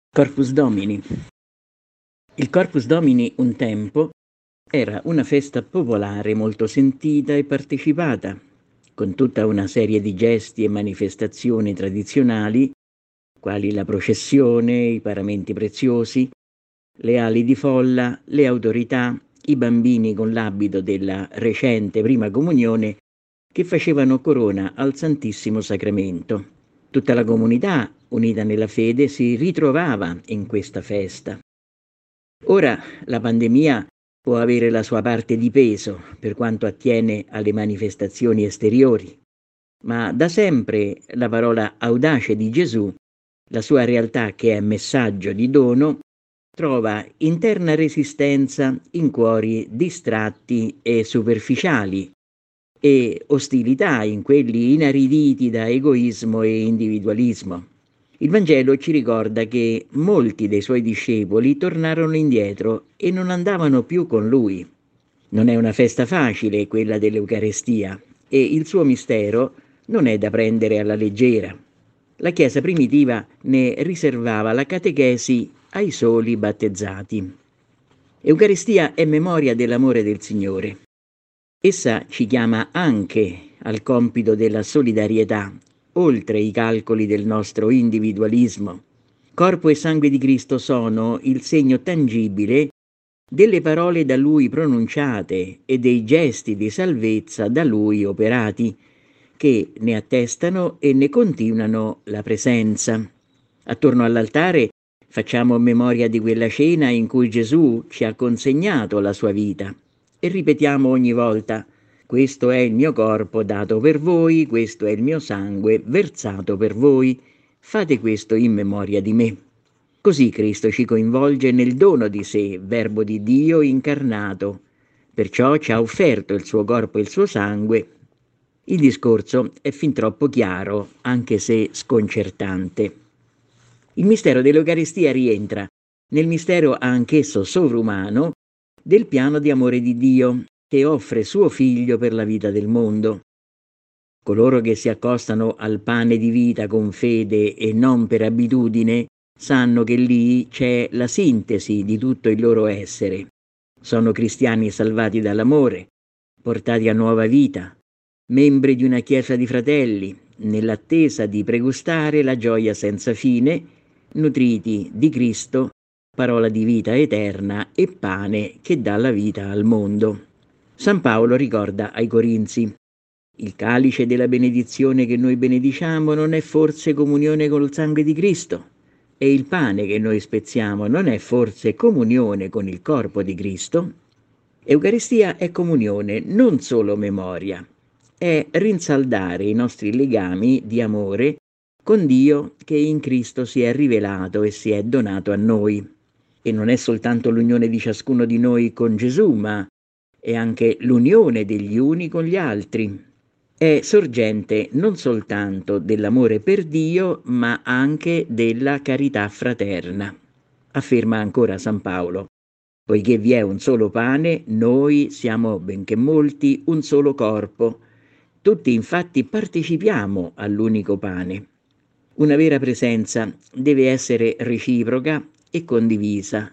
Corpus Domini. Il Corpus Domini un tempo era una festa popolare molto sentita e partecipata, con tutta una serie di gesti e manifestazioni tradizionali, quali la processione, i paramenti preziosi, le ali di folla, le autorità, i bambini con l'abito della recente prima comunione che facevano corona al Santissimo Sacramento. Tutta la comunità, unita nella fede, si ritrovava in questa festa. Ora la pandemia può avere la sua parte di peso per quanto attiene alle manifestazioni esteriori, ma da sempre la parola audace di Gesù, la sua realtà che è messaggio di dono, trova interna resistenza in cuori distratti e superficiali e ostilità in quelli inariditi da egoismo e individualismo. Il Vangelo ci ricorda che molti dei suoi discepoli tornarono indietro e non andavano più con lui. Non è una festa facile quella dell'Eucarestia e il suo mistero non è da prendere alla leggera. La Chiesa primitiva ne riservava la catechesi ai soli battezzati. Eucaristia è memoria dell'amore del Signore. Essa ci chiama anche al compito della solidarietà, oltre i calcoli del nostro individualismo. Corpo e sangue di Cristo sono il segno tangibile delle parole da Lui pronunciate e dei gesti di salvezza da Lui operati, che ne attestano e ne continuano la presenza. Attorno all'altare facciamo memoria di quella cena in cui Gesù ci ha consegnato la sua vita e ripetiamo ogni volta: questo è il mio corpo dato per voi, questo è il mio sangue versato per voi, fate questo in memoria di me. Così Cristo ci coinvolge nel dono di sé, Verbo di Dio incarnato, perciò ci ha offerto il suo corpo e il suo sangue. Il discorso è fin troppo chiaro, anche se sconcertante. Il mistero dell'Eucaristia rientra nel mistero anch'esso sovrumano del piano di amore di Dio, che offre suo Figlio per la vita del mondo. Coloro che si accostano al pane di vita con fede e non per abitudine sanno che lì c'è la sintesi di tutto il loro essere. Sono cristiani salvati dall'amore, portati a nuova vita, membri di una chiesa di fratelli, nell'attesa di pregustare la gioia senza fine, nutriti di Cristo, parola di vita eterna e pane che dà la vita al mondo. San Paolo ricorda ai Corinzi: il calice della benedizione che noi benediciamo non è forse comunione col sangue di Cristo? E il pane che noi spezziamo non è forse comunione con il corpo di Cristo? Eucaristia è comunione, non solo memoria. È rinsaldare i nostri legami di amore con Dio che in Cristo si è rivelato e si è donato a noi. E non è soltanto l'unione di ciascuno di noi con Gesù, ma è anche l'unione degli uni con gli altri. È sorgente non soltanto dell'amore per Dio, ma anche della carità fraterna. Afferma ancora San Paolo: poiché vi è un solo pane, noi siamo, benché molti, un solo corpo. Tutti infatti partecipiamo all'unico pane. Una vera presenza deve essere reciproca e condivisa,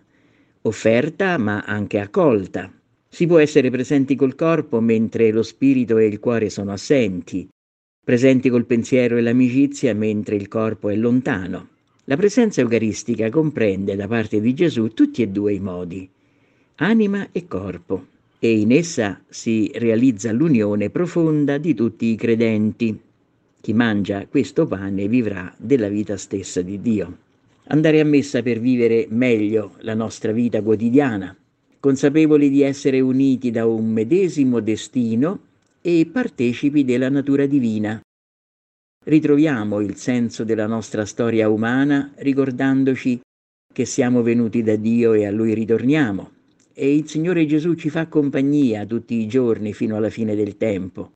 offerta ma anche accolta. Si può essere presenti col corpo mentre lo spirito e il cuore sono assenti, presenti col pensiero e l'amicizia mentre il corpo è lontano. La presenza eucaristica comprende da parte di Gesù tutti e due i modi, anima e corpo, e in essa si realizza l'unione profonda di tutti i credenti. Chi mangia questo pane vivrà della vita stessa di Dio. Andare a messa per vivere meglio la nostra vita quotidiana, consapevoli di essere uniti da un medesimo destino e partecipi della natura divina. Ritroviamo il senso della nostra storia umana ricordandoci che siamo venuti da Dio e a Lui ritorniamo, e il Signore Gesù ci fa compagnia tutti i giorni fino alla fine del tempo.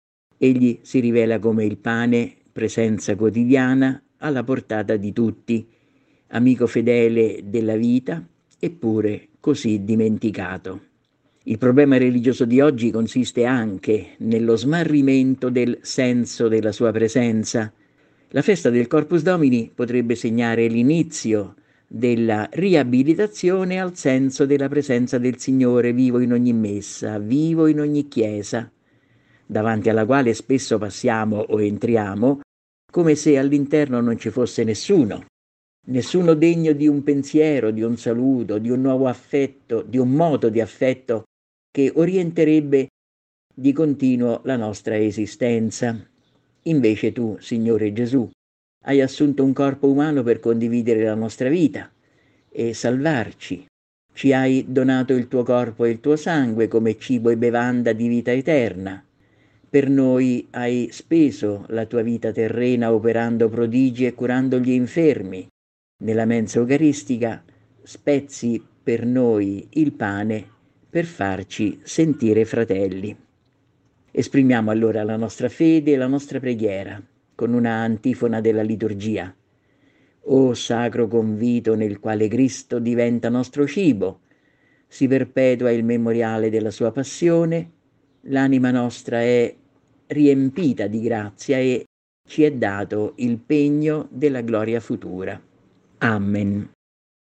Egli si rivela come il pane, presenza quotidiana, alla portata di tutti, amico fedele della vita, eppure così dimenticato. Il problema religioso di oggi consiste anche nello smarrimento del senso della sua presenza. La festa del Corpus Domini potrebbe segnare l'inizio della riabilitazione al senso della presenza del Signore vivo in ogni messa, vivo in ogni chiesa, davanti alla quale spesso passiamo o entriamo come se all'interno non ci fosse nessuno, nessuno degno di un pensiero, di un saluto, di un nuovo affetto, di un moto di affetto che orienterebbe di continuo la nostra esistenza. Invece tu, Signore Gesù, hai assunto un corpo umano per condividere la nostra vita e salvarci. Ci hai donato il tuo corpo e il tuo sangue come cibo e bevanda di vita eterna. Per noi hai speso la tua vita terrena operando prodigi e curando gli infermi. Nella mensa eucaristica spezzi per noi il pane per farci sentire fratelli. Esprimiamo allora la nostra fede e la nostra preghiera con una antifona della liturgia. O sacro convito nel quale Cristo diventa nostro cibo, si perpetua il memoriale della sua passione, l'anima nostra è riempita di grazia e ci è dato il pegno della gloria futura. Amen.